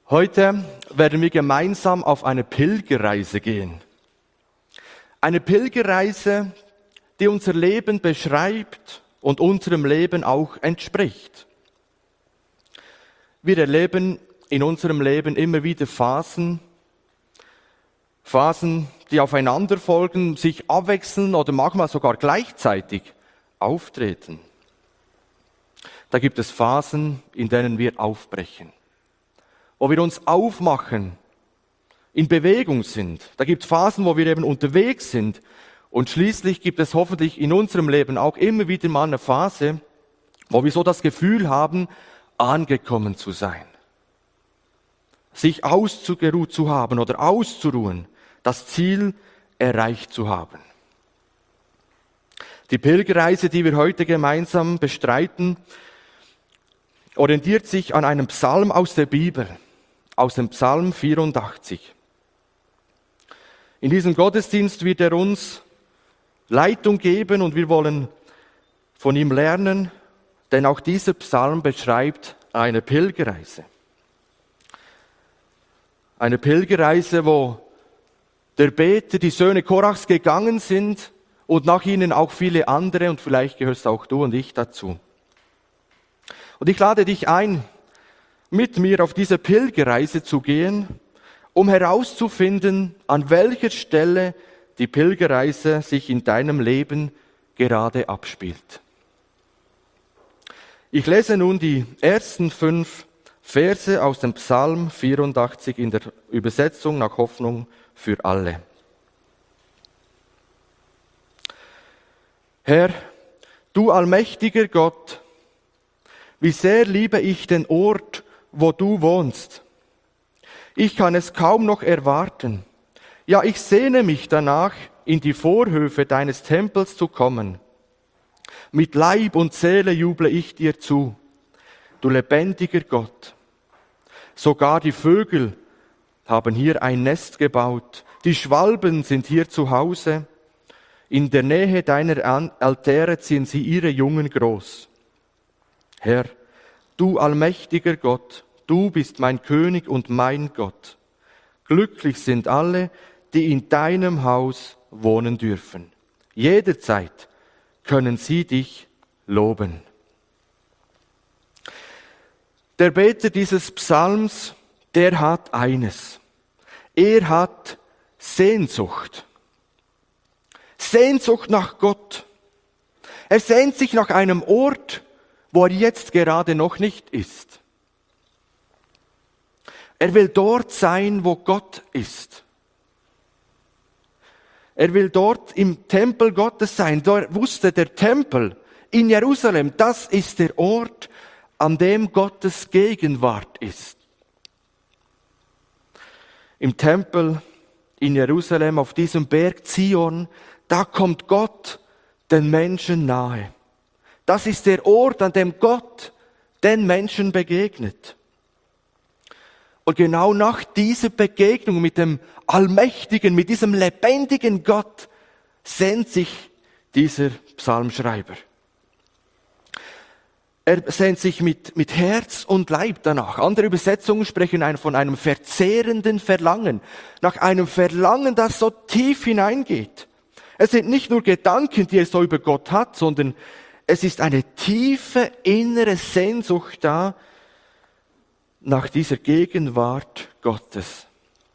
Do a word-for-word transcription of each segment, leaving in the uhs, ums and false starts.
Heute werden wir gemeinsam auf eine Pilgerreise gehen. Eine Pilgerreise, die unser Leben beschreibt und unserem Leben auch entspricht. Wir erleben in unserem Leben immer wieder Phasen, Phasen, die aufeinander folgen, sich abwechseln oder manchmal sogar gleichzeitig auftreten. Da gibt es Phasen, in denen wir aufbrechen, wo wir uns aufmachen, in Bewegung sind. Da gibt es Phasen, wo wir eben unterwegs sind. Und schließlich gibt es hoffentlich in unserem Leben auch immer wieder mal eine Phase, wo wir so das Gefühl haben, angekommen zu sein. Sich ausgeruht zu haben oder auszuruhen, das Ziel erreicht zu haben. Die Pilgerreise, die wir heute gemeinsam bestreiten, orientiert sich an einem Psalm aus der Bibel, aus dem Psalm vierundachtzig. In diesem Gottesdienst wird er uns Leitung geben und wir wollen von ihm lernen, denn auch dieser Psalm beschreibt eine Pilgerreise. Eine Pilgerreise, wo der Beter, die Söhne Korachs gegangen sind und nach ihnen auch viele andere und vielleicht gehörst auch du und ich dazu. Und ich lade dich ein, mit mir auf diese Pilgerreise zu gehen, um herauszufinden, an welcher Stelle die Pilgerreise sich in deinem Leben gerade abspielt. Ich lese nun die ersten fünf Verse aus dem Psalm vierundachtzig in der Übersetzung nach Hoffnung für alle. Herr, du allmächtiger Gott, wie sehr liebe ich den Ort, wo du wohnst. Ich kann es kaum noch erwarten. Ja, ich sehne mich danach, in die Vorhöfe deines Tempels zu kommen. Mit Leib und Seele juble ich dir zu, du lebendiger Gott. Sogar die Vögel haben hier ein Nest gebaut. Die Schwalben sind hier zu Hause. In der Nähe deiner Altäre ziehen sie ihre Jungen groß. Herr, du allmächtiger Gott, du bist mein König und mein Gott. Glücklich sind alle, die in deinem Haus wohnen dürfen. Jederzeit können sie dich loben. Der Beter dieses Psalms, der hat eines. Er hat Sehnsucht. Sehnsucht nach Gott. Er sehnt sich nach einem Ort, wo er jetzt gerade noch nicht ist. Er will dort sein, wo Gott ist. Er will dort im Tempel Gottes sein. Er wusste, der Tempel in Jerusalem, das ist der Ort, an dem Gottes Gegenwart ist. Im Tempel in Jerusalem, auf diesem Berg Zion, da kommt Gott den Menschen nahe. Das ist der Ort, an dem Gott den Menschen begegnet. Und genau nach dieser Begegnung mit dem Allmächtigen, mit diesem lebendigen Gott, sehnt sich dieser Psalmschreiber. Er sehnt sich mit, mit Herz und Leib danach. Andere Übersetzungen sprechen von einem verzehrenden Verlangen, nach einem Verlangen, das so tief hineingeht. Es sind nicht nur Gedanken, die er so über Gott hat, sondern es ist eine tiefe innere Sehnsucht da nach dieser Gegenwart Gottes.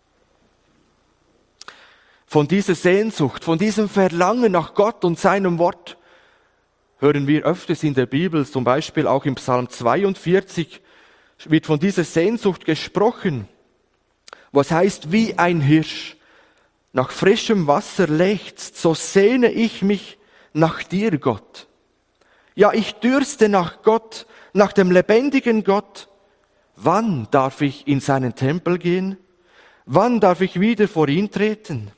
Von dieser Sehnsucht, von diesem Verlangen nach Gott und seinem Wort hören wir öfters in der Bibel, zum Beispiel auch im Psalm zweiundvierzig, wird von dieser Sehnsucht gesprochen, was heißt, wie ein Hirsch nach frischem Wasser lechzt, so sehne ich mich nach dir, Gott. Ja, ich dürste nach Gott, nach dem lebendigen Gott. Wann darf ich in seinen Tempel gehen? Wann darf ich wieder vor ihn treten?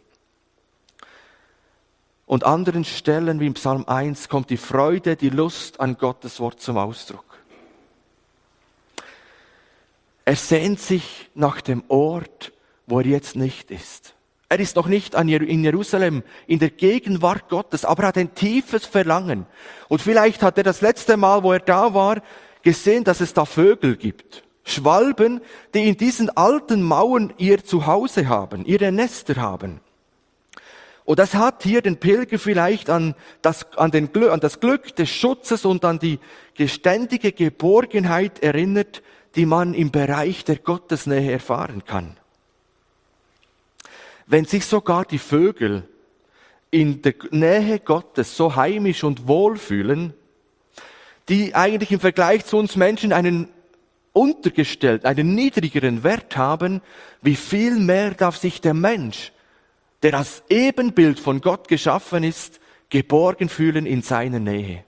Und anderen Stellen, wie im Psalm eins, kommt die Freude, die Lust an Gottes Wort zum Ausdruck. Er sehnt sich nach dem Ort, wo er jetzt nicht ist. Er ist noch nicht in Jerusalem, in der Gegenwart Gottes, aber er hat ein tiefes Verlangen. Und vielleicht hat er das letzte Mal, wo er da war, gesehen, dass es da Vögel gibt. Schwalben, die in diesen alten Mauern ihr Zuhause haben, ihre Nester haben. Und das hat hier den Pilger vielleicht an das, an, den, an das Glück des Schutzes und an die beständige Geborgenheit erinnert, die man im Bereich der Gottesnähe erfahren kann. Wenn sich sogar die Vögel in der Nähe Gottes so heimisch und wohl fühlen, die eigentlich im Vergleich zu uns Menschen einen untergestellt, einen niedrigeren Wert haben, wie viel mehr darf sich der Mensch, der als Ebenbild von Gott geschaffen ist, geborgen fühlen in seiner Nähe.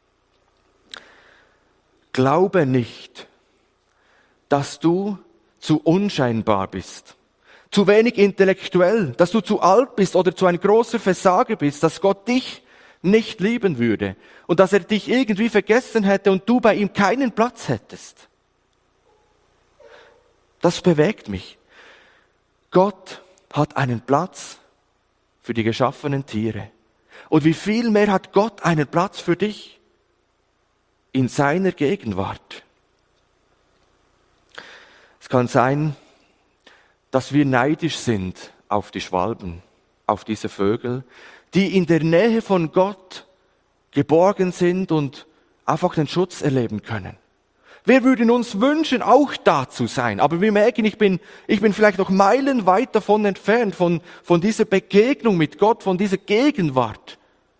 Glaube nicht, dass du zu unscheinbar bist, zu wenig intellektuell, dass du zu alt bist oder zu ein großer Versager bist, dass Gott dich nicht lieben würde und dass er dich irgendwie vergessen hätte und du bei ihm keinen Platz hättest. Das bewegt mich. Gott hat einen Platz für die geschaffenen Tiere. Und wie viel mehr hat Gott einen Platz für dich in seiner Gegenwart? Es kann sein, dass wir neidisch sind auf die Schwalben, auf diese Vögel, die in der Nähe von Gott geborgen sind und einfach den Schutz erleben können. Wir würden uns wünschen, auch da zu sein. Aber wir merken, ich bin, ich bin vielleicht noch meilenweit davon entfernt, von, von dieser Begegnung mit Gott, von dieser Gegenwart.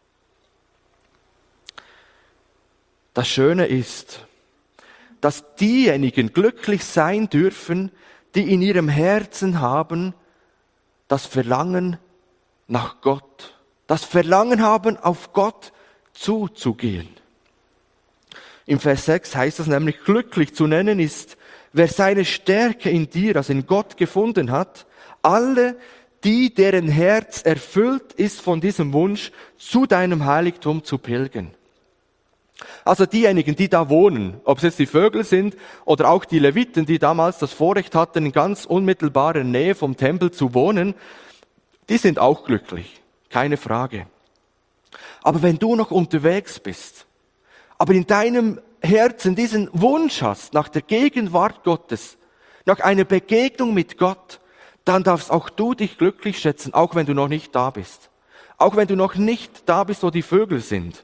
Das Schöne ist, dass diejenigen glücklich sein dürfen, die in ihrem Herzen haben, das Verlangen nach Gott, das Verlangen haben, auf Gott zuzugehen. Im Vers sechs heißt es nämlich, glücklich zu nennen ist, wer seine Stärke in dir, also in Gott gefunden hat, alle, die, deren Herz erfüllt ist von diesem Wunsch, zu deinem Heiligtum zu pilgern. Also diejenigen, die da wohnen, ob es jetzt die Vögel sind oder auch die Leviten, die damals das Vorrecht hatten, in ganz unmittelbarer Nähe vom Tempel zu wohnen, die sind auch glücklich, keine Frage. Aber wenn du noch unterwegs bist, aber in deinem Herzen diesen Wunsch hast nach der Gegenwart Gottes, nach einer Begegnung mit Gott, dann darfst auch du dich glücklich schätzen, auch wenn du noch nicht da bist. Auch wenn du noch nicht da bist, wo die Vögel sind.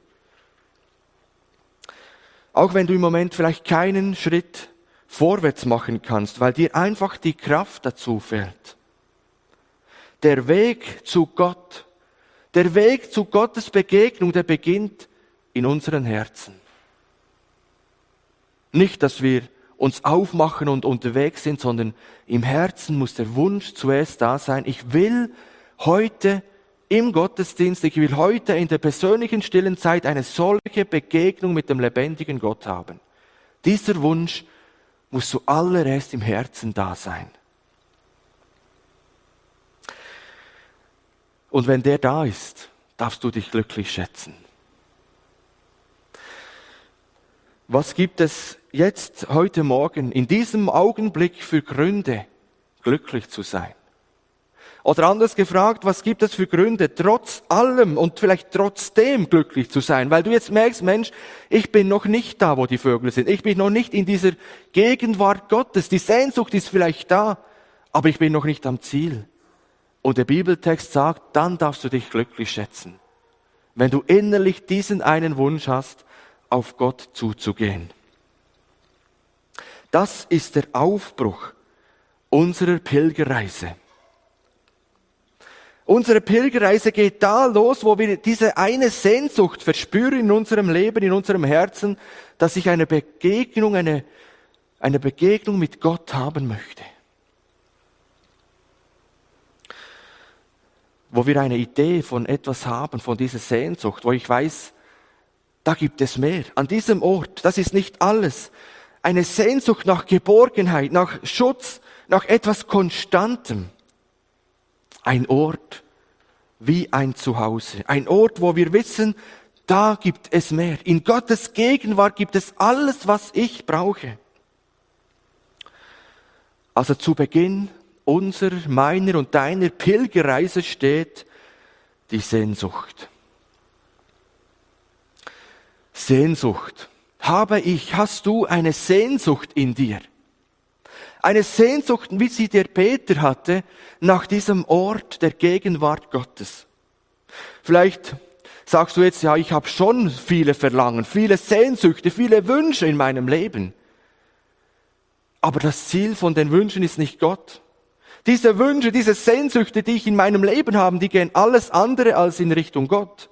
Auch wenn du im Moment vielleicht keinen Schritt vorwärts machen kannst, weil dir einfach die Kraft dazu fehlt. Der Weg zu Gott, der Weg zu Gottes Begegnung, der beginnt in unseren Herzen. Nicht, dass wir uns aufmachen und unterwegs sind, sondern im Herzen muss der Wunsch zuerst da sein. Ich will heute im Gottesdienst, ich will heute in der persönlichen stillen Zeit eine solche Begegnung mit dem lebendigen Gott haben. Dieser Wunsch muss zuallererst im Herzen da sein. Und wenn der da ist, darfst du dich glücklich schätzen. Was gibt es jetzt, heute Morgen, in diesem Augenblick für Gründe, glücklich zu sein? Oder anders gefragt, was gibt es für Gründe, trotz allem und vielleicht trotzdem glücklich zu sein? Weil du jetzt merkst, Mensch, ich bin noch nicht da, wo die Vögel sind. Ich bin noch nicht in dieser Gegenwart Gottes. Die Sehnsucht ist vielleicht da, aber ich bin noch nicht am Ziel. Und der Bibeltext sagt, dann darfst du dich glücklich schätzen, wenn du innerlich diesen einen Wunsch hast, auf Gott zuzugehen. Das ist der Aufbruch unserer Pilgerreise. Unsere Pilgerreise geht da los, wo wir diese eine Sehnsucht verspüren in unserem Leben, in unserem Herzen, dass ich eine Begegnung, eine, eine Begegnung mit Gott haben möchte. Wo wir eine Idee von etwas haben, von dieser Sehnsucht, wo ich weiß, da gibt es mehr. An diesem Ort, das ist nicht alles. Eine Sehnsucht nach Geborgenheit, nach Schutz, nach etwas Konstantem. Ein Ort wie ein Zuhause. Ein Ort, wo wir wissen, da gibt es mehr. In Gottes Gegenwart gibt es alles, was ich brauche. Also zu Beginn unserer, meiner und deiner Pilgerreise steht die Sehnsucht. Sehnsucht. Habe ich, hast du eine Sehnsucht in dir? Eine Sehnsucht, wie sie der Peter hatte, nach diesem Ort der Gegenwart Gottes. Vielleicht sagst du jetzt, ja, ich habe schon viele Verlangen, viele Sehnsüchte, viele Wünsche in meinem Leben. Aber das Ziel von den Wünschen ist nicht Gott. Diese Wünsche, diese Sehnsüchte, die ich in meinem Leben habe, die gehen alles andere als in Richtung Gott.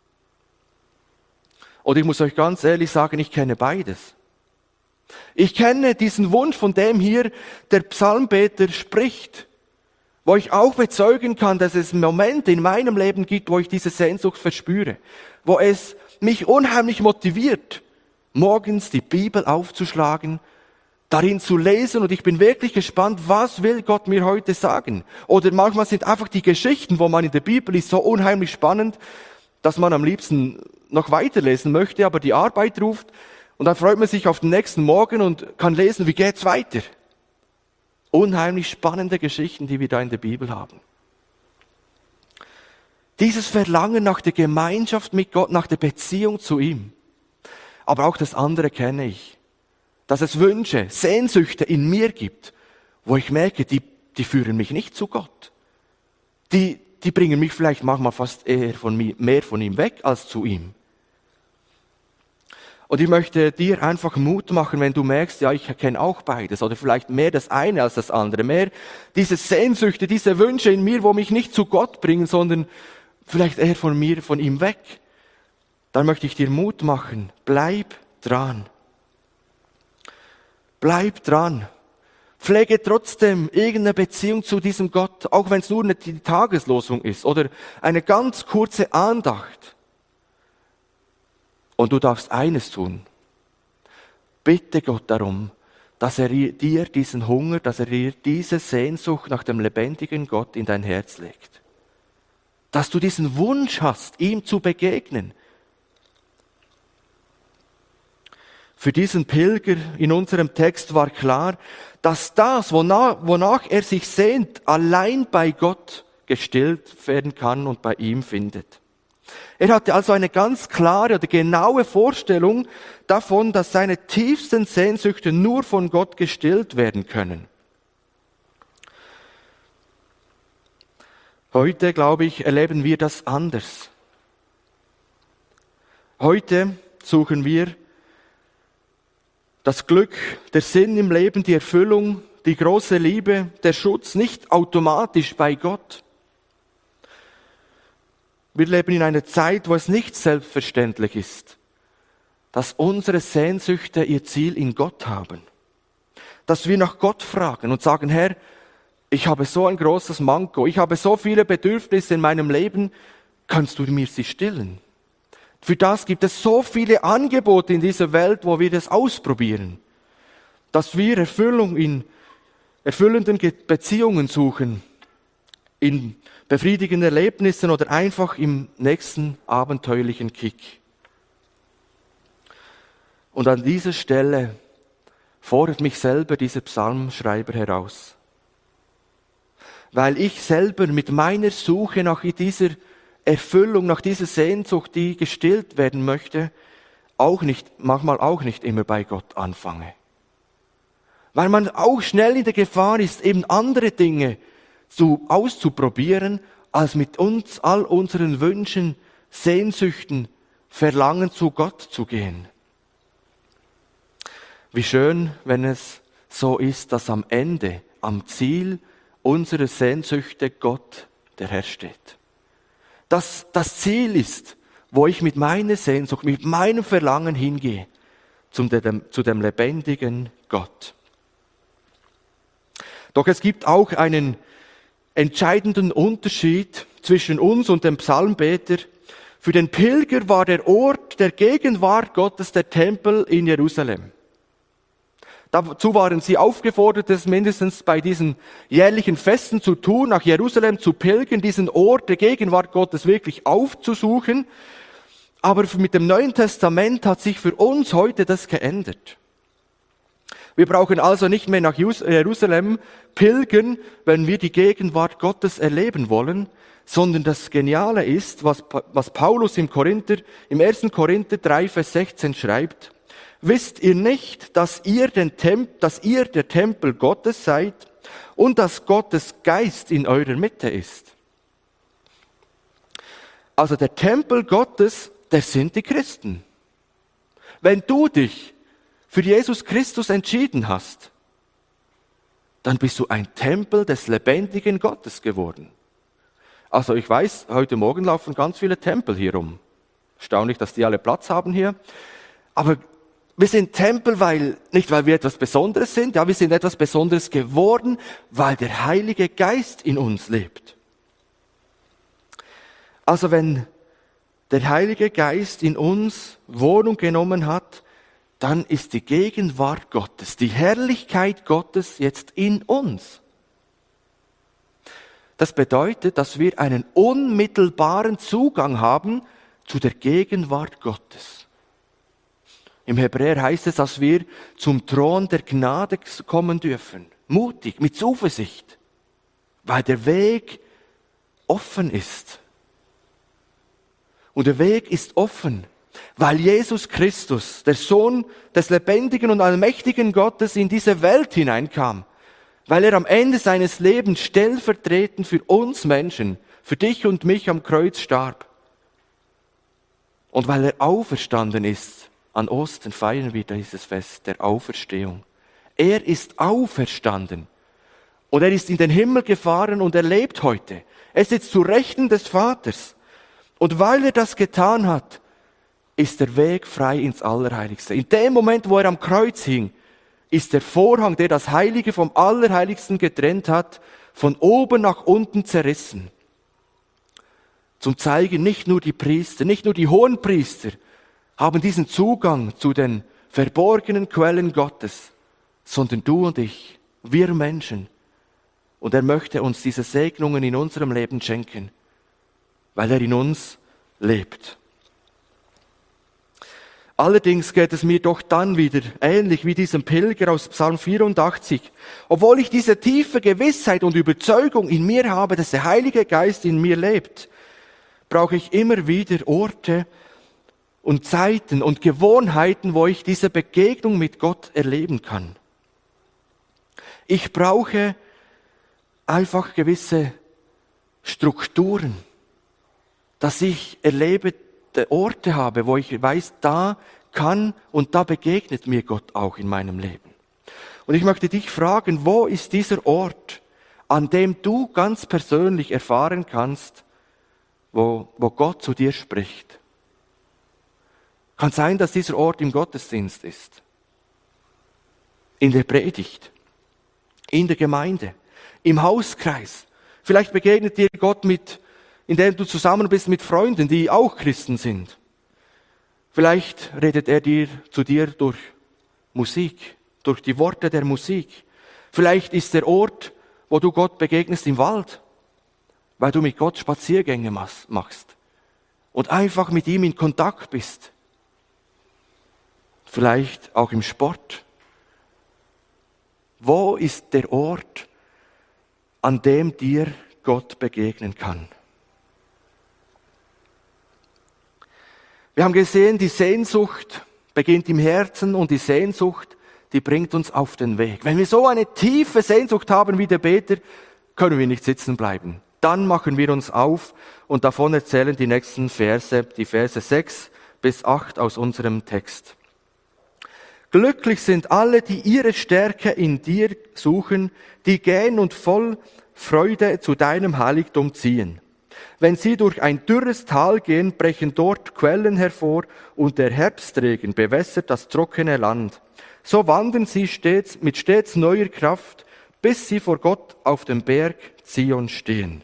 Und ich muss euch ganz ehrlich sagen, ich kenne beides. Ich kenne diesen Wunsch, von dem hier der Psalmbeter spricht, wo ich auch bezeugen kann, dass es Momente in meinem Leben gibt, wo ich diese Sehnsucht verspüre, wo es mich unheimlich motiviert, morgens die Bibel aufzuschlagen, darin zu lesen, und ich bin wirklich gespannt, was will Gott mir heute sagen? Oder manchmal sind einfach die Geschichten, wo man in der Bibel ist, so unheimlich spannend, dass man am liebsten noch weiterlesen möchte, aber die Arbeit ruft, und dann freut man sich auf den nächsten Morgen und kann lesen, wie geht's weiter? Unheimlich spannende Geschichten, die wir da in der Bibel haben. Dieses Verlangen nach der Gemeinschaft mit Gott, nach der Beziehung zu ihm. Aber auch das andere kenne ich. Dass es Wünsche, Sehnsüchte in mir gibt, wo ich merke, die, die führen mich nicht zu Gott. Die, die bringen mich vielleicht manchmal fast eher von mir, mehr von ihm weg als zu ihm. Und ich möchte dir einfach Mut machen, wenn du merkst, ja, ich kenne auch beides, oder vielleicht mehr das eine als das andere, mehr diese Sehnsüchte, diese Wünsche in mir, wo mich nicht zu Gott bringen, sondern vielleicht eher von mir, von ihm weg. Dann möchte ich dir Mut machen, bleib dran. Bleib dran. Pflege trotzdem irgendeine Beziehung zu diesem Gott, auch wenn es nur eine Tageslosung ist oder eine ganz kurze Andacht. Und du darfst eines tun. Bitte Gott darum, dass er dir diesen Hunger, dass er dir diese Sehnsucht nach dem lebendigen Gott in dein Herz legt. Dass du diesen Wunsch hast, ihm zu begegnen. Für diesen Pilger in unserem Text war klar, dass das, wonach, wonach er sich sehnt, allein bei Gott gestillt werden kann und bei ihm findet. Er hatte also eine ganz klare oder genaue Vorstellung davon, dass seine tiefsten Sehnsüchte nur von Gott gestillt werden können. Heute, glaube ich, erleben wir das anders. Heute suchen wir das Glück, der Sinn im Leben, die Erfüllung, die große Liebe, der Schutz nicht automatisch bei Gott. Wir leben in einer Zeit, wo es nicht selbstverständlich ist, dass unsere Sehnsüchte ihr Ziel in Gott haben. Dass wir nach Gott fragen und sagen, Herr, ich habe so ein großes Manko, ich habe so viele Bedürfnisse in meinem Leben, kannst du mir sie stillen? Für das gibt es so viele Angebote in dieser Welt, wo wir das ausprobieren. Dass wir Erfüllung in erfüllenden Beziehungen suchen, in befriedigenden Erlebnissen oder einfach im nächsten abenteuerlichen Kick. Und an dieser Stelle fordert mich selber dieser Psalmschreiber heraus. Weil ich selber mit meiner Suche nach dieser Erfüllung, nach dieser Sehnsucht, die gestillt werden möchte, auch nicht, manchmal auch nicht immer bei Gott anfange. Weil man auch schnell in der Gefahr ist, eben andere Dinge zu, auszuprobieren, als mit uns, all unseren Wünschen, Sehnsüchten, Verlangen zu Gott zu gehen. Wie schön, wenn es so ist, dass am Ende, am Ziel unserer Sehnsüchte Gott der Herr steht. Dass das Ziel ist, wo ich mit meiner Sehnsucht, mit meinem Verlangen hingehe, zum dem, zu dem lebendigen Gott. Doch es gibt auch einen entscheidenden Unterschied zwischen uns und dem Psalmbeter. Für den Pilger war der Ort der Gegenwart Gottes der Tempel in Jerusalem. Dazu waren sie aufgefordert, es mindestens bei diesen jährlichen Festen zu tun, nach Jerusalem zu pilgern, diesen Ort der Gegenwart Gottes wirklich aufzusuchen. Aber mit dem Neuen Testament hat sich für uns heute das geändert. Wir brauchen also nicht mehr nach Jerusalem pilgern, wenn wir die Gegenwart Gottes erleben wollen, sondern das Geniale ist, was, was Paulus im Korinther, im ersten Korinther drei, Vers sechzehn schreibt: Wisst ihr nicht, dass ihr, den Temp- dass ihr der Tempel Gottes seid und dass Gottes Geist in eurer Mitte ist? Also der Tempel Gottes, das sind die Christen. Wenn du dich für Jesus Christus entschieden hast, dann bist du ein Tempel des lebendigen Gottes geworden. Also ich weiß, heute Morgen laufen ganz viele Tempel hier rum. Erstaunlich, dass die alle Platz haben hier. Aber wir sind Tempel, weil, nicht weil wir etwas Besonderes sind, ja, wir sind etwas Besonderes geworden, weil der Heilige Geist in uns lebt. Also wenn der Heilige Geist in uns Wohnung genommen hat, dann ist die Gegenwart Gottes, die Herrlichkeit Gottes jetzt in uns. Das bedeutet, dass wir einen unmittelbaren Zugang haben zu der Gegenwart Gottes. Im Hebräer heißt es, dass wir zum Thron der Gnade kommen dürfen. Mutig, mit Zuversicht, weil der Weg offen ist. Und der Weg ist offen, weil Jesus Christus, der Sohn des lebendigen und allmächtigen Gottes, in diese Welt hineinkam. Weil er am Ende seines Lebens stellvertretend für uns Menschen, für dich und mich am Kreuz starb. Und weil er auferstanden ist, an Ostern feiern wir dieses Fest der Auferstehung. Er ist auferstanden. Und er ist in den Himmel gefahren und er lebt heute. Er sitzt zu Rechten des Vaters. Und weil er das getan hat, ist der Weg frei ins Allerheiligste. In dem Moment, wo er am Kreuz hing, ist der Vorhang, der das Heilige vom Allerheiligsten getrennt hat, von oben nach unten zerrissen. Zum Zeigen, nicht nur die Priester, nicht nur die Hohenpriester haben diesen Zugang zu den verborgenen Quellen Gottes, sondern du und ich, wir Menschen. Und er möchte uns diese Segnungen in unserem Leben schenken, weil er in uns lebt. Allerdings geht es mir doch dann wieder ähnlich wie diesem Pilger aus Psalm vierundachtzig. Obwohl ich diese tiefe Gewissheit und Überzeugung in mir habe, dass der Heilige Geist in mir lebt, brauche ich immer wieder Orte und Zeiten und Gewohnheiten, wo ich diese Begegnung mit Gott erleben kann. Ich brauche einfach gewisse Strukturen, dass ich erlebe, Orte habe, wo ich weiß, da kann und da begegnet mir Gott auch in meinem Leben. Und ich möchte dich fragen, wo ist dieser Ort, an dem du ganz persönlich erfahren kannst, wo, wo Gott zu dir spricht? Kann sein, dass dieser Ort im Gottesdienst ist, in der Predigt, in der Gemeinde, im Hauskreis. Vielleicht begegnet dir Gott mit indem du zusammen bist mit Freunden, die auch Christen sind. Vielleicht redet er dir zu dir durch Musik, durch die Worte der Musik. Vielleicht ist der Ort, wo du Gott begegnest, im Wald, weil du mit Gott Spaziergänge machst und einfach mit ihm in Kontakt bist. Vielleicht auch im Sport. Wo ist der Ort, an dem dir Gott begegnen kann? Wir haben gesehen, die Sehnsucht beginnt im Herzen und die Sehnsucht, die bringt uns auf den Weg. Wenn wir so eine tiefe Sehnsucht haben wie der Beter, können wir nicht sitzen bleiben. Dann machen wir uns auf und davon erzählen die nächsten Verse, die Verse sechs bis acht aus unserem Text. Glücklich sind alle, die ihre Stärke in dir suchen, die gähn und voll Freude zu deinem Heiligtum ziehen. Wenn sie durch ein dürres Tal gehen, brechen dort Quellen hervor und der Herbstregen bewässert das trockene Land. So wandern sie stets mit stets neuer Kraft, bis sie vor Gott auf dem Berg Zion stehen.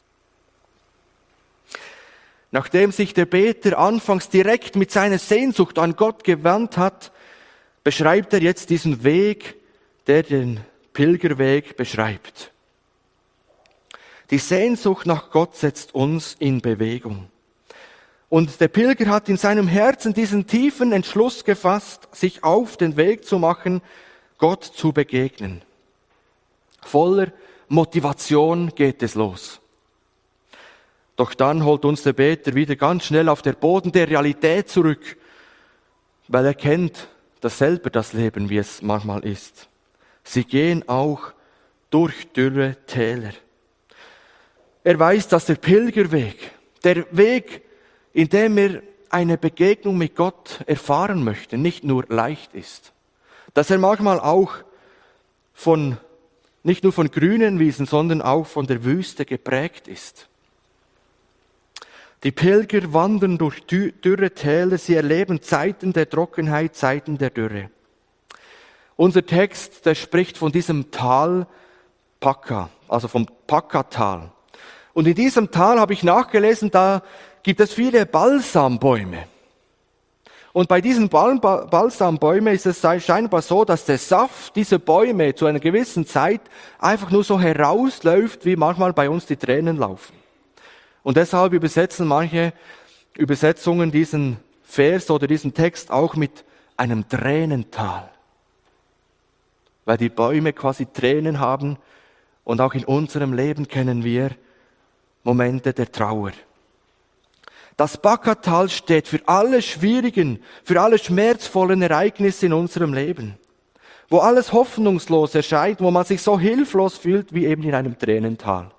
Nachdem sich der Beter anfangs direkt mit seiner Sehnsucht an Gott gewandt hat, beschreibt er jetzt diesen Weg, der den Pilgerweg beschreibt. Die Sehnsucht nach Gott setzt uns in Bewegung. Und der Pilger hat in seinem Herzen diesen tiefen Entschluss gefasst, sich auf den Weg zu machen, Gott zu begegnen. Voller Motivation geht es los. Doch dann holt uns der Beter wieder ganz schnell auf den Boden der Realität zurück, weil er kennt dasselbe das Leben, wie es manchmal ist. Sie gehen auch durch dürre Täler. Er weiß, dass der Pilgerweg, der Weg, in dem er eine Begegnung mit Gott erfahren möchte, nicht nur leicht ist. Dass er manchmal auch von, nicht nur von grünen Wiesen, sondern auch von der Wüste geprägt ist. Die Pilger wandern durch dürre Täler, sie erleben Zeiten der Trockenheit, Zeiten der Dürre. Unser Text, der spricht von diesem Tal Paka, also vom Paka-Tal. Und in diesem Tal habe ich nachgelesen, da gibt es viele Balsambäume. Und bei diesen Balsambäumen ist es scheinbar so, dass der Saft dieser Bäume zu einer gewissen Zeit einfach nur so herausläuft, wie manchmal bei uns die Tränen laufen. Und deshalb übersetzen manche Übersetzungen diesen Vers oder diesen Text auch mit einem Tränental. Weil die Bäume quasi Tränen haben und auch in unserem Leben kennen wir Momente der Trauer. Das Paka-Tal steht für alle schwierigen, für alle schmerzvollen Ereignisse in unserem Leben, wo alles hoffnungslos erscheint, wo man sich so hilflos fühlt wie eben in einem Tränental.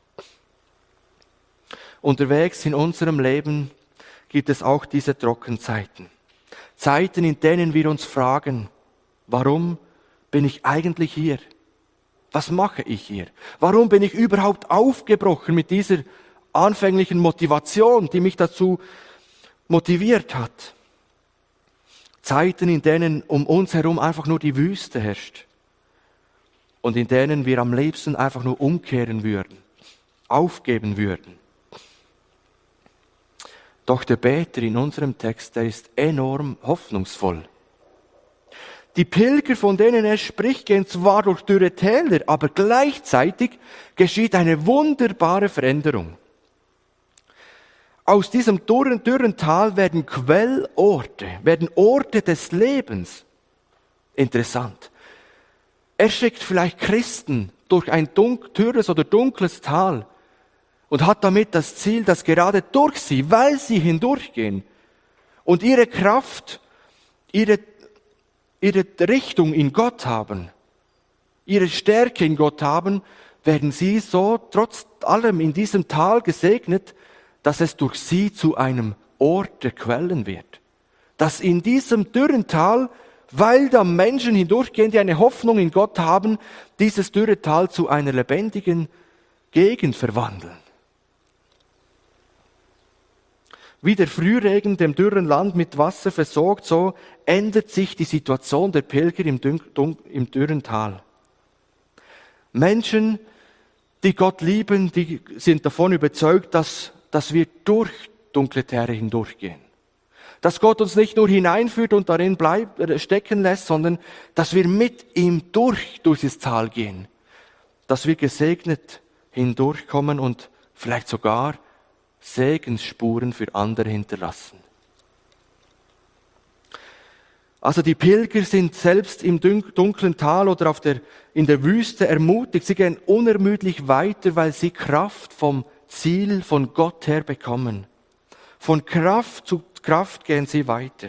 Unterwegs in unserem Leben gibt es auch diese Trockenzeiten. Zeiten, in denen wir uns fragen, warum bin ich eigentlich hier? Was mache ich hier? Warum bin ich überhaupt aufgebrochen mit dieser anfänglichen Motivation, die mich dazu motiviert hat? Zeiten, in denen um uns herum einfach nur die Wüste herrscht und in denen wir am liebsten einfach nur umkehren würden, aufgeben würden. Doch der Beter in unserem Text, der ist enorm hoffnungsvoll. Die Pilger, von denen er spricht, gehen zwar durch dürre Täler, aber gleichzeitig geschieht eine wunderbare Veränderung. Aus diesem dürren, dürren Tal werden Quellorte, werden Orte des Lebens. Interessant. Er schickt vielleicht Christen durch ein dunk, dürres oder dunkles Tal und hat damit das Ziel, dass gerade durch sie, weil sie hindurchgehen und ihre Kraft, ihre ihre Richtung in Gott haben, ihre Stärke in Gott haben, werden sie so trotz allem in diesem Tal gesegnet, dass es durch sie zu einem Ort der Quellen wird. Dass in diesem dürren Tal, weil da Menschen hindurchgehen, die eine Hoffnung in Gott haben, dieses dürre Tal zu einer lebendigen Gegend verwandeln. Wie der Frühregen dem dürren Land mit Wasser versorgt, so ändert sich die Situation der Pilger im, Dün- Dun- im dürren Tal. Menschen, die Gott lieben, die sind davon überzeugt, dass, dass wir durch dunkle Täler hindurchgehen. Dass Gott uns nicht nur hineinführt und darin bleibt, stecken lässt, sondern dass wir mit ihm durch, durch dieses Tal gehen. Dass wir gesegnet hindurchkommen und vielleicht sogar Segensspuren für andere hinterlassen. Also die Pilger sind selbst im dunklen Tal oder auf der, in der Wüste ermutigt. Sie gehen unermüdlich weiter, weil sie Kraft vom Ziel von Gott her bekommen. Von Kraft zu Kraft gehen sie weiter.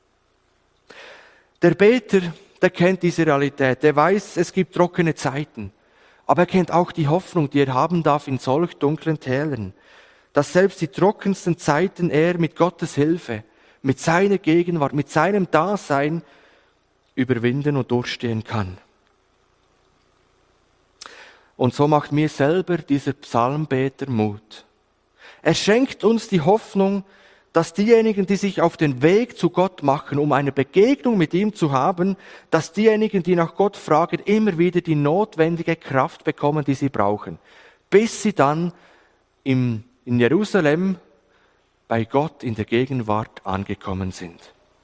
Der Beter, der kennt diese Realität. Der weiß, es gibt trockene Zeiten. Aber er kennt auch die Hoffnung, die er haben darf in solch dunklen Tälern. Dass selbst die trockensten Zeiten er mit Gottes Hilfe, mit seiner Gegenwart, mit seinem Dasein überwinden und durchstehen kann. Und so macht mir selber dieser Psalmbeter Mut. Er schenkt uns die Hoffnung, dass diejenigen, die sich auf den Weg zu Gott machen, um eine Begegnung mit ihm zu haben, dass diejenigen, die nach Gott fragen, immer wieder die notwendige Kraft bekommen, die sie brauchen, bis sie dann im in Jerusalem bei Gott in der Gegenwart angekommen sind.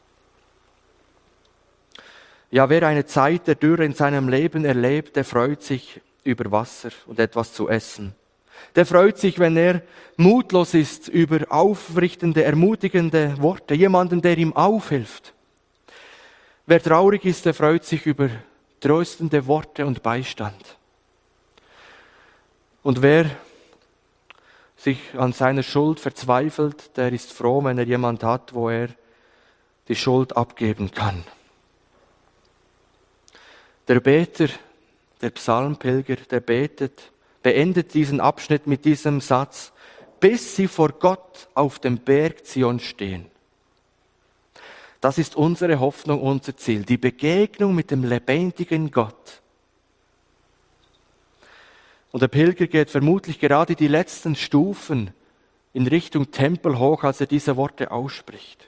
Ja, wer eine Zeit der Dürre in seinem Leben erlebt, der freut sich über Wasser und etwas zu essen. Der freut sich, wenn er mutlos ist, über aufrichtende, ermutigende Worte, jemanden, der ihm aufhilft. Wer traurig ist, der freut sich über tröstende Worte und Beistand. Und wer sich an seiner Schuld verzweifelt, der ist froh, wenn er jemand hat, wo er die Schuld abgeben kann. Der Beter, der Psalmpilger, der betet, beendet diesen Abschnitt mit diesem Satz: bis sie vor Gott auf dem Berg Zion stehen. Das ist unsere Hoffnung, unser Ziel, die Begegnung mit dem lebendigen Gott. Und der Pilger geht vermutlich gerade die letzten Stufen in Richtung Tempel hoch, als er diese Worte ausspricht.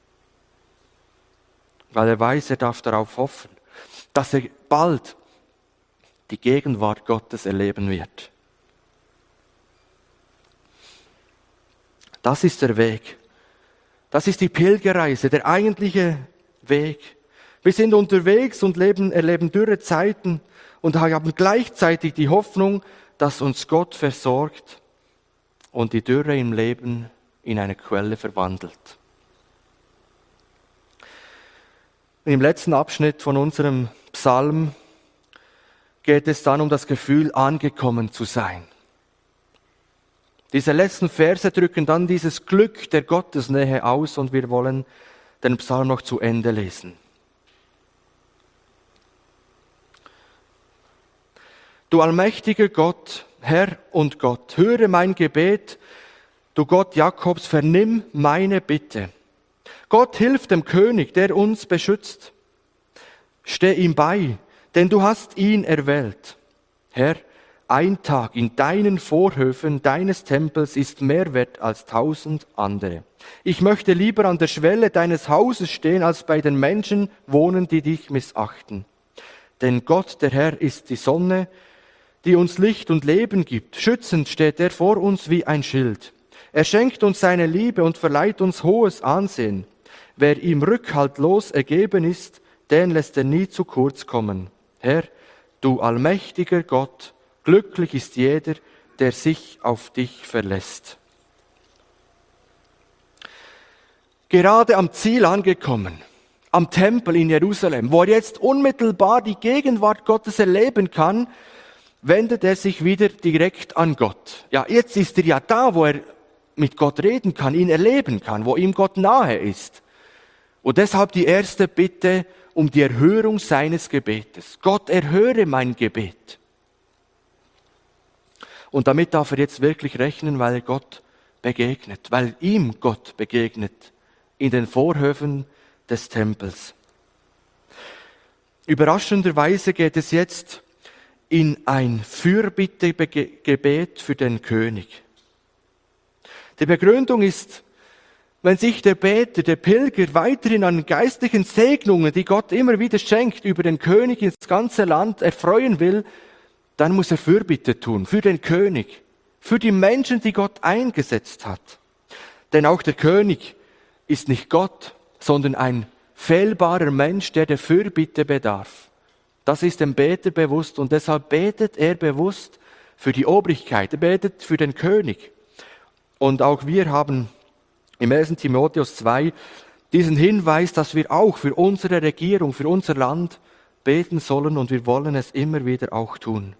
Weil er weiß, er darf darauf hoffen, dass er bald die Gegenwart Gottes erleben wird. Das ist der Weg. Das ist die Pilgerreise, der eigentliche Weg. Wir sind unterwegs und leben, erleben dürre Zeiten und haben gleichzeitig die Hoffnung, dass uns Gott versorgt und die Dürre im Leben in eine Quelle verwandelt. Im letzten Abschnitt von unserem Psalm geht es dann um das Gefühl, angekommen zu sein. Diese letzten Verse drücken dann dieses Glück der Gottesnähe aus und wir wollen den Psalm noch zu Ende lesen. Du allmächtiger Gott, Herr und Gott, höre mein Gebet, du Gott Jakobs, vernimm meine Bitte. Gott hilft dem König, der uns beschützt. Steh ihm bei, denn du hast ihn erwählt. Herr, ein Tag in deinen Vorhöfen deines Tempels ist mehr wert als tausend andere. Ich möchte lieber an der Schwelle deines Hauses stehen, als bei den Menschen wohnen, die dich missachten. Denn Gott, der Herr, ist die Sonne, die uns Licht und Leben gibt. Schützend steht er vor uns wie ein Schild. Er schenkt uns seine Liebe und verleiht uns hohes Ansehen. Wer ihm rückhaltlos ergeben ist, den lässt er nie zu kurz kommen. Herr, du allmächtiger Gott, glücklich ist jeder, der sich auf dich verlässt. Gerade am Ziel angekommen, am Tempel in Jerusalem, wo er jetzt unmittelbar die Gegenwart Gottes erleben kann, wendet er sich wieder direkt an Gott. Ja, jetzt ist er ja da, wo er mit Gott reden kann, ihn erleben kann, wo ihm Gott nahe ist. Und deshalb die erste Bitte um die Erhörung seines Gebetes. Gott, erhöre mein Gebet. Und damit darf er jetzt wirklich rechnen, weil er Gott begegnet, weil ihm Gott begegnet in den Vorhöfen des Tempels. Überraschenderweise geht es jetzt in ein Fürbittegebet für den König. Die Begründung ist, wenn sich der Beter, der Pilger weiterhin an geistlichen Segnungen, die Gott immer wieder schenkt, über den König ins ganze Land erfreuen will, dann muss er Fürbitte tun für den König, für die Menschen, die Gott eingesetzt hat. Denn auch der König ist nicht Gott, sondern ein fehlbarer Mensch, der der Fürbitte bedarf. Das ist dem Beter bewusst und deshalb betet er bewusst für die Obrigkeit, er betet für den König. Und auch wir haben im ersten Timotheus zwei diesen Hinweis, dass wir auch für unsere Regierung, für unser Land beten sollen und wir wollen es immer wieder auch tun.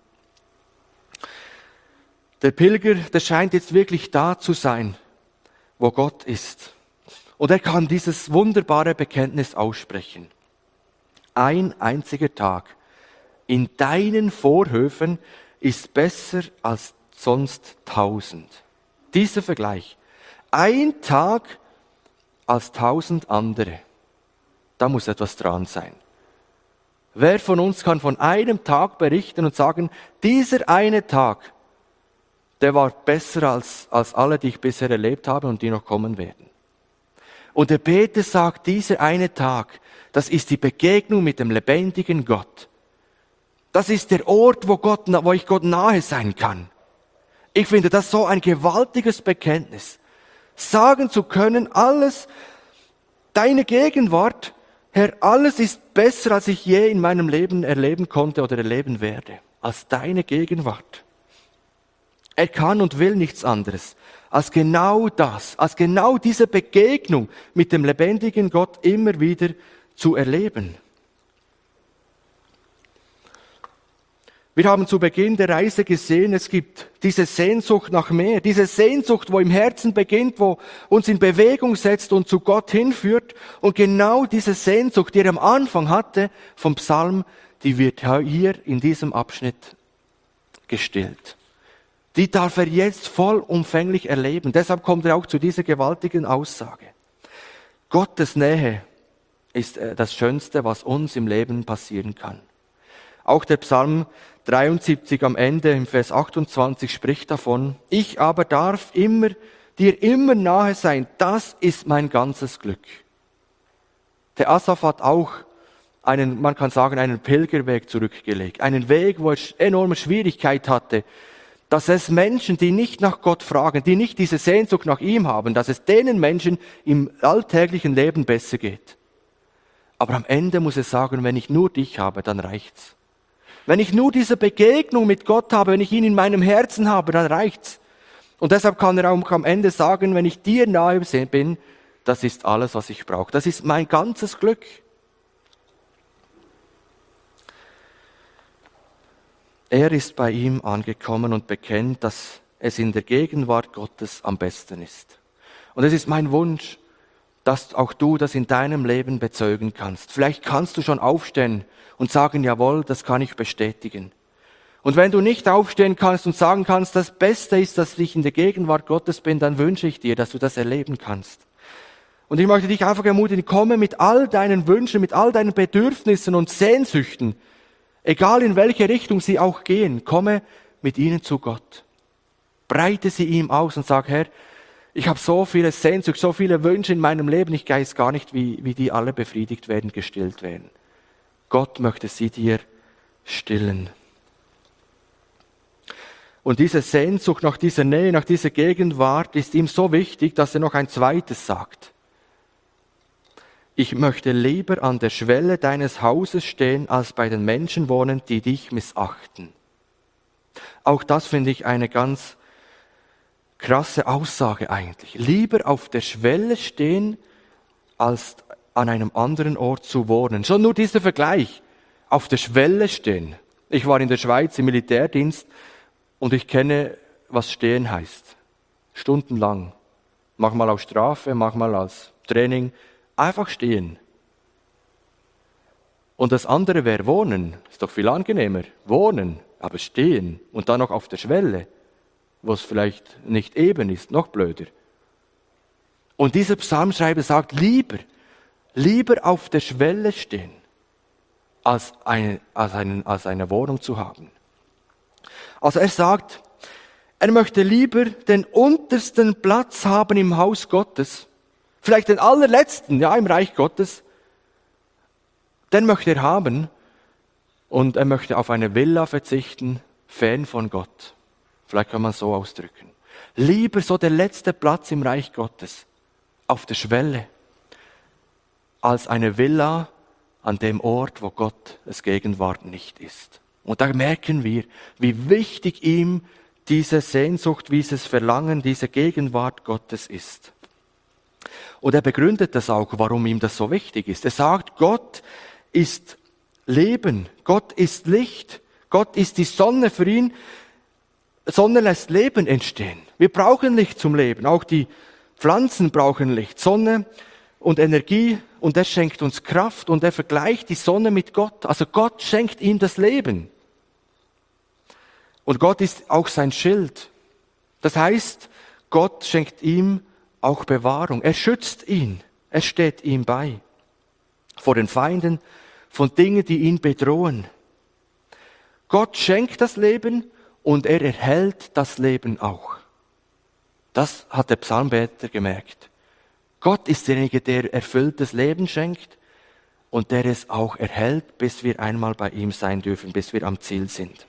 Der Pilger, der scheint jetzt wirklich da zu sein, wo Gott ist. Und er kann dieses wunderbare Bekenntnis aussprechen. Ein einziger Tag in deinen Vorhöfen ist besser als sonst tausend. Dieser Vergleich. Ein Tag als tausend andere. Da muss etwas dran sein. Wer von uns kann von einem Tag berichten und sagen, dieser eine Tag, der war besser als, als alle, die ich bisher erlebt habe und die noch kommen werden. Und der Beter sagt, dieser eine Tag, das ist die Begegnung mit dem lebendigen Gott. Das ist der Ort, wo, Gott, wo ich Gott nahe sein kann. Ich finde das so ein gewaltiges Bekenntnis. Sagen zu können, alles, deine Gegenwart, Herr, alles ist besser, als ich je in meinem Leben erleben konnte oder erleben werde, als deine Gegenwart. Er kann und will nichts anderes, als genau das, als genau diese Begegnung mit dem lebendigen Gott immer wieder zu erleben. Wir haben zu Beginn der Reise gesehen, es gibt diese Sehnsucht nach mehr, diese Sehnsucht, wo im Herzen beginnt, wo uns in Bewegung setzt und zu Gott hinführt. Und genau diese Sehnsucht, die er am Anfang hatte vom Psalm, die wird hier in diesem Abschnitt gestillt. Die darf er jetzt vollumfänglich erleben. Deshalb kommt er auch zu dieser gewaltigen Aussage. Gottes Nähe ist das Schönste, was uns im Leben passieren kann. Auch der Psalm dreiundsiebzig am Ende im Vers achtundzwanzig spricht davon, ich aber darf immer, dir immer nahe sein, das ist mein ganzes Glück. Der Asaf hat auch einen, man kann sagen, einen Pilgerweg zurückgelegt. Einen Weg, wo er enorme Schwierigkeit hatte, dass es Menschen, die nicht nach Gott fragen, die nicht diese Sehnsucht nach ihm haben, dass es denen Menschen im alltäglichen Leben besser geht. Aber am Ende muss er sagen, wenn ich nur dich habe, dann reicht's. Wenn ich nur diese Begegnung mit Gott habe, wenn ich ihn in meinem Herzen habe, dann reicht's. Und deshalb kann er auch am Ende sagen, wenn ich dir nahe bin, das ist alles, was ich brauche. Das ist mein ganzes Glück. Er ist bei ihm angekommen und bekennt, dass es in der Gegenwart Gottes am besten ist. Und es ist mein Wunsch, dass auch du das in deinem Leben bezeugen kannst. Vielleicht kannst du schon aufstehen und sagen, jawohl, das kann ich bestätigen. Und wenn du nicht aufstehen kannst und sagen kannst, das Beste ist, dass ich in der Gegenwart Gottes bin, dann wünsche ich dir, dass du das erleben kannst. Und ich möchte dich einfach ermutigen, komme mit all deinen Wünschen, mit all deinen Bedürfnissen und Sehnsüchten, egal in welche Richtung sie auch gehen, komme mit ihnen zu Gott. Breite sie ihm aus und sag, Herr, ich habe so viele Sehnsucht, so viele Wünsche in meinem Leben, ich weiß gar nicht, wie, wie die alle befriedigt werden, gestillt werden. Gott möchte sie dir stillen. Und diese Sehnsucht nach dieser Nähe, nach dieser Gegenwart ist ihm so wichtig, dass er noch ein zweites sagt. Ich möchte lieber an der Schwelle deines Hauses stehen, als bei den Menschen wohnen, die dich missachten. Auch das finde ich eine ganz krasse Aussage eigentlich. Lieber auf der Schwelle stehen, als an einem anderen Ort zu wohnen. Schon nur dieser Vergleich. Auf der Schwelle stehen. Ich war in der Schweiz im Militärdienst und ich kenne, was stehen heißt. Stundenlang. Manchmal auf Strafe, manchmal als Training. Einfach stehen. Und das andere wäre wohnen. Ist doch viel angenehmer. Wohnen, aber stehen. Und dann noch auf der Schwelle, wo es vielleicht nicht eben ist, noch blöder. Und dieser Psalmschreiber sagt, lieber, lieber auf der Schwelle stehen, als eine, als, einen, als eine Wohnung zu haben. Also er sagt, er möchte lieber den untersten Platz haben im Haus Gottes, vielleicht den allerletzten, ja, im Reich Gottes, den möchte er haben und er möchte auf eine Villa verzichten, fern von Gott. Vielleicht kann man es so ausdrücken. Lieber so der letzte Platz im Reich Gottes, auf der Schwelle, als eine Villa an dem Ort, wo Gottes Gegenwart nicht ist. Und da merken wir, wie wichtig ihm diese Sehnsucht, dieses Verlangen, diese Gegenwart Gottes ist. Und er begründet das auch, warum ihm das so wichtig ist. Er sagt, Gott ist Leben, Gott ist Licht, Gott ist die Sonne für ihn. Sonne lässt Leben entstehen. Wir brauchen Licht zum Leben, auch die Pflanzen brauchen Licht, Sonne und Energie und er schenkt uns Kraft und er vergleicht die Sonne mit Gott. Also Gott schenkt ihm das Leben. Und Gott ist auch sein Schild. Das heißt, Gott schenkt ihm auch Bewahrung. Er schützt ihn. Er steht ihm bei. Vor den Feinden, von Dingen, die ihn bedrohen. Gott schenkt das Leben und er erhält das Leben auch. Das hat der Psalmbeter gemerkt. Gott ist derjenige, der erfülltes Leben schenkt und der es auch erhält, bis wir einmal bei ihm sein dürfen, bis wir am Ziel sind.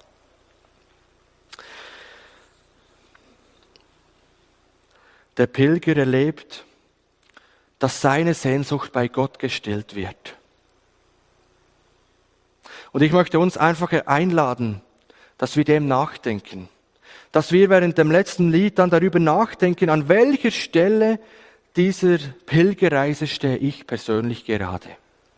Der Pilger erlebt, dass seine Sehnsucht bei Gott gestillt wird. Und ich möchte uns einfach einladen, dass wir dem nachdenken. Dass wir während dem letzten Lied dann darüber nachdenken, an welcher Stelle dieser Pilgerreise stehe ich persönlich gerade.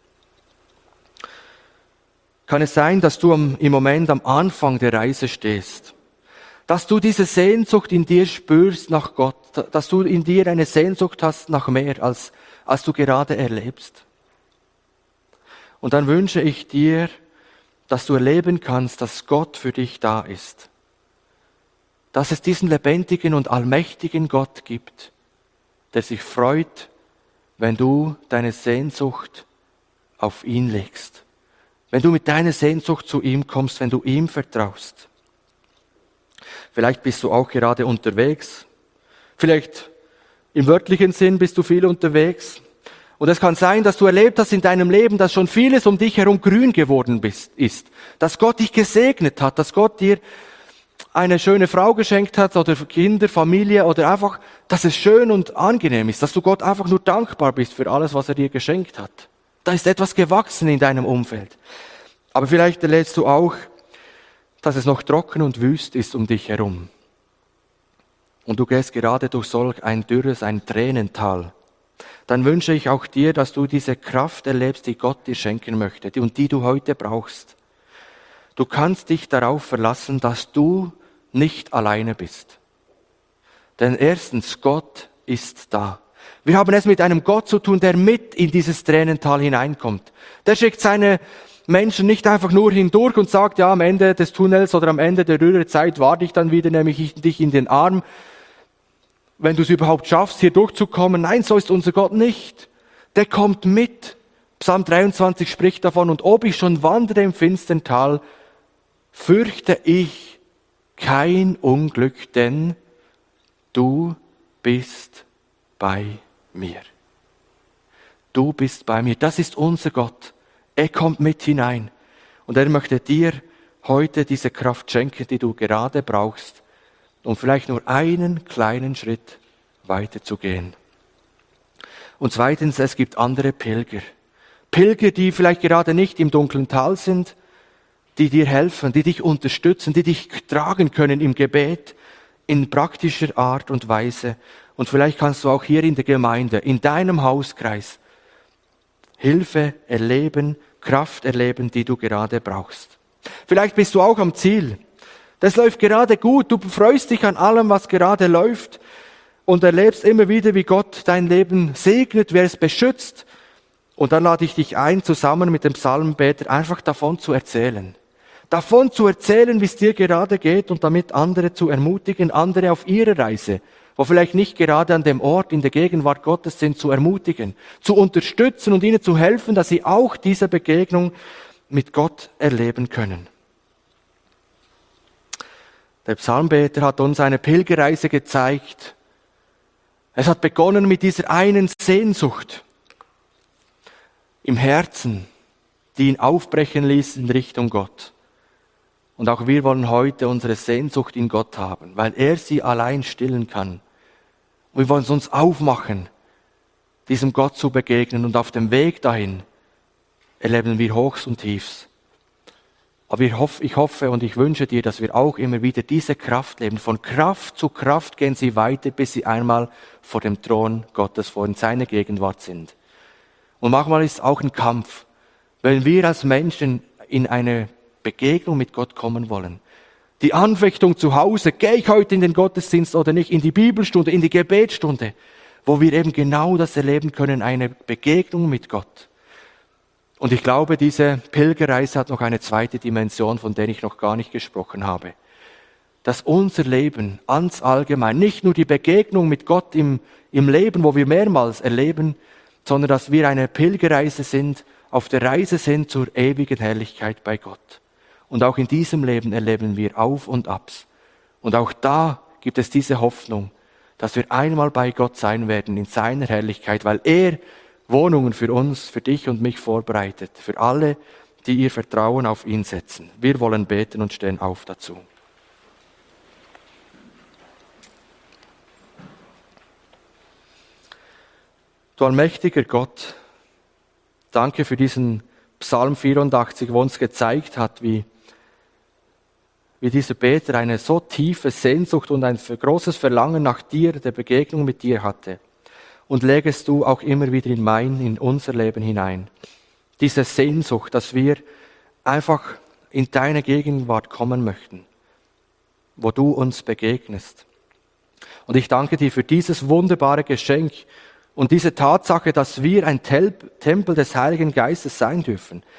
Kann es sein, dass du im Moment am Anfang der Reise stehst? Dass du diese Sehnsucht in dir spürst nach Gott, dass du in dir eine Sehnsucht hast nach mehr, als, als du gerade erlebst. Und dann wünsche ich dir, dass du erleben kannst, dass Gott für dich da ist. Dass es diesen lebendigen und allmächtigen Gott gibt, der sich freut, wenn du deine Sehnsucht auf ihn legst. Wenn du mit deiner Sehnsucht zu ihm kommst, wenn du ihm vertraust. Vielleicht bist du auch gerade unterwegs. Vielleicht im wörtlichen Sinn bist du viel unterwegs. Und es kann sein, dass du erlebt hast in deinem Leben, dass schon vieles um dich herum grün geworden bist, ist. Dass Gott dich gesegnet hat, dass Gott dir eine schöne Frau geschenkt hat oder Kinder, Familie oder einfach, dass es schön und angenehm ist, dass du Gott einfach nur dankbar bist für alles, was er dir geschenkt hat. Da ist etwas gewachsen in deinem Umfeld. Aber vielleicht erlebst du auch, dass es noch trocken und wüst ist um dich herum. Und du gehst gerade durch solch ein dürres, ein Tränental. Dann wünsche ich auch dir, dass du diese Kraft erlebst, die Gott dir schenken möchte und die du heute brauchst. Du kannst dich darauf verlassen, dass du nicht alleine bist. Denn erstens, Gott ist da. Wir haben es mit einem Gott zu tun, der mit in dieses Tränental hineinkommt. Der schickt seine Menschen nicht einfach nur hindurch und sagt, ja, am Ende des Tunnels oder am Ende der Rührzeit warte ich dann wieder, nehme ich dich in den Arm, wenn du es überhaupt schaffst, hier durchzukommen. Nein, so ist unser Gott nicht. Der kommt mit. Psalm dreiundzwanzig spricht davon, und ob ich schon wandere im finstern Tal, fürchte ich kein Unglück, denn du bist bei mir. Du bist bei mir. Das ist unser Gott. Er kommt mit hinein. Und er möchte dir heute diese Kraft schenken, die du gerade brauchst, um vielleicht nur einen kleinen Schritt weiterzugehen. Und zweitens, es gibt andere Pilger. Pilger, die vielleicht gerade nicht im dunklen Tal sind, die dir helfen, die dich unterstützen, die dich tragen können im Gebet, in praktischer Art und Weise. Und vielleicht kannst du auch hier in der Gemeinde, in deinem Hauskreis, Hilfe erleben, Kraft erleben, die du gerade brauchst. Vielleicht bist du auch am Ziel. Das läuft gerade gut, du freust dich an allem, was gerade läuft und erlebst immer wieder, wie Gott dein Leben segnet, wer es beschützt. Und dann lade ich dich ein, zusammen mit dem Psalmbeter einfach davon zu erzählen. Davon zu erzählen, wie es dir gerade geht und damit andere zu ermutigen, andere auf ihrer Reise, wo vielleicht nicht gerade an dem Ort in der Gegenwart Gottes sind, zu ermutigen, zu unterstützen und ihnen zu helfen, dass sie auch diese Begegnung mit Gott erleben können. Der Psalmbeter hat uns eine Pilgerreise gezeigt. Es hat begonnen mit dieser einen Sehnsucht im Herzen, die ihn aufbrechen ließ in Richtung Gott. Und auch wir wollen heute unsere Sehnsucht in Gott haben, weil er sie allein stillen kann. Wir wollen uns aufmachen, diesem Gott zu begegnen, und auf dem Weg dahin erleben wir Hochs und Tiefs. Aber ich hoffe, ich hoffe und ich wünsche dir, dass wir auch immer wieder diese Kraft leben. Von Kraft zu Kraft gehen sie weiter, bis sie einmal vor dem Thron Gottes, vor in seiner Gegenwart sind. Und manchmal ist es auch ein Kampf, wenn wir als Menschen in eine Begegnung mit Gott kommen wollen. Die Anfechtung zu Hause, gehe ich heute in den Gottesdienst oder nicht, in die Bibelstunde, in die Gebetsstunde, wo wir eben genau das erleben können, eine Begegnung mit Gott. Und ich glaube, diese Pilgerreise hat noch eine zweite Dimension, von der ich noch gar nicht gesprochen habe. Dass unser Leben ganz allgemein, nicht nur die Begegnung mit Gott im, im Leben, wo wir mehrmals erleben, sondern dass wir eine Pilgerreise sind, auf der Reise sind zur ewigen Herrlichkeit bei Gott. Und auch in diesem Leben erleben wir Auf und Abs. Und auch da gibt es diese Hoffnung, dass wir einmal bei Gott sein werden in seiner Herrlichkeit, weil er Wohnungen für uns, für dich und mich vorbereitet, für alle, die ihr Vertrauen auf ihn setzen. Wir wollen beten und stehen auf dazu. Du allmächtiger Gott, danke für diesen Psalm vierundachtzig, wo uns gezeigt hat, wie, wie dieser Beter eine so tiefe Sehnsucht und ein großes Verlangen nach dir, der Begegnung mit dir hatte. Und legest du auch immer wieder in mein, in unser Leben hinein. Diese Sehnsucht, dass wir einfach in deine Gegenwart kommen möchten, wo du uns begegnest. Und ich danke dir für dieses wunderbare Geschenk und diese Tatsache, dass wir ein Tempel des Heiligen Geistes sein dürfen.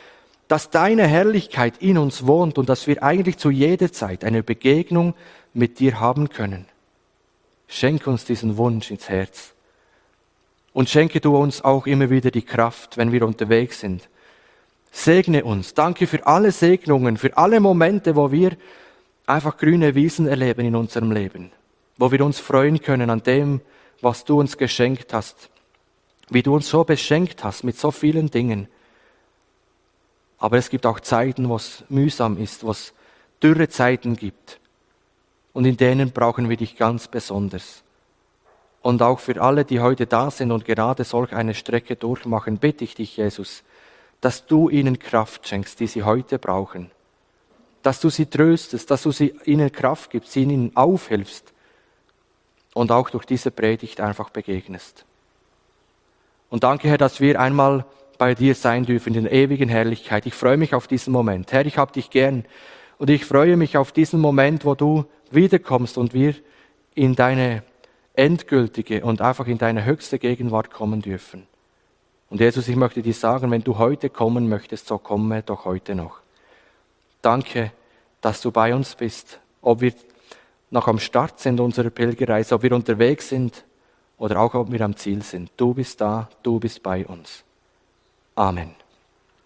dass deine Herrlichkeit in uns wohnt und dass wir eigentlich zu jeder Zeit eine Begegnung mit dir haben können. Schenk uns diesen Wunsch ins Herz. Und schenke du uns auch immer wieder die Kraft, wenn wir unterwegs sind. Segne uns. Danke für alle Segnungen, für alle Momente, wo wir einfach grüne Wiesen erleben in unserem Leben. Wo wir uns freuen können an dem, was du uns geschenkt hast. Wie du uns so beschenkt hast mit so vielen Dingen. Aber es gibt auch Zeiten, wo es mühsam ist, wo es dürre Zeiten gibt. Und in denen brauchen wir dich ganz besonders. Und auch für alle, die heute da sind und gerade solch eine Strecke durchmachen, bitte ich dich, Jesus, dass du ihnen Kraft schenkst, die sie heute brauchen. Dass du sie tröstest, dass du sie, ihnen Kraft gibst, ihnen aufhilfst und auch durch diese Predigt einfach begegnest. Und danke, Herr, dass wir einmal bei dir sein dürfen in der ewigen Herrlichkeit. Ich freue mich auf diesen Moment. Herr, ich habe dich gern und ich freue mich auf diesen Moment, wo du wiederkommst und wir in deine endgültige und einfach in deine höchste Gegenwart kommen dürfen. Und Jesus, ich möchte dir sagen, wenn du heute kommen möchtest, so komme doch heute noch. Danke, dass du bei uns bist, ob wir noch am Start sind unserer Pilgerreise, ob wir unterwegs sind oder auch ob wir am Ziel sind. Du bist da, du bist bei uns. Amen.